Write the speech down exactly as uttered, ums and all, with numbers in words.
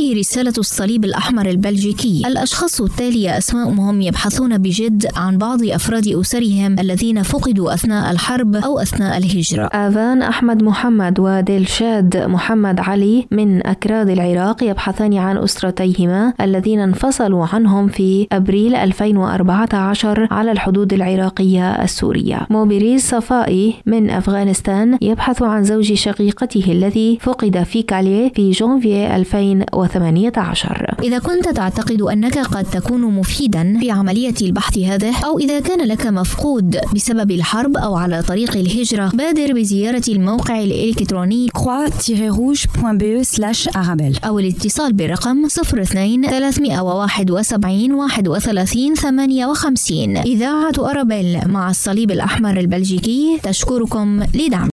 هذه رسالة الصليب الأحمر البلجيكي. الأشخاص التالية أسماءهم يبحثون بجد عن بعض أفراد أسرهم الذين فقدوا أثناء الحرب أو أثناء الهجرة. آذان أحمد محمد ودلشاد محمد علي من أكراد العراق يبحثان عن أسرتيهما الذين انفصلوا عنهم في أبريل ألفين وأربعة عشر على الحدود العراقية السورية. موبريز صفائي من أفغانستان يبحث عن زوج شقيقته الذي فقد في كاليه في جونفي ألفين وثمانية عشر. إذا كنت تعتقد أنك قد تكون مفيدا في عملية البحث هذه، أو إذا كان لك مفقود بسبب الحرب أو على طريق الهجرة، بادر بزيارة الموقع الإلكتروني croix tiret rouge point b e slash arabelle أو الاتصال بالرقم صفر اثنين ثلاثمائة وواحد وسبعين واحد وثلاثين ثمانية وخمسين. إذاعة أرابيل مع الصليب الأحمر البلجيكي تشكركم لدعم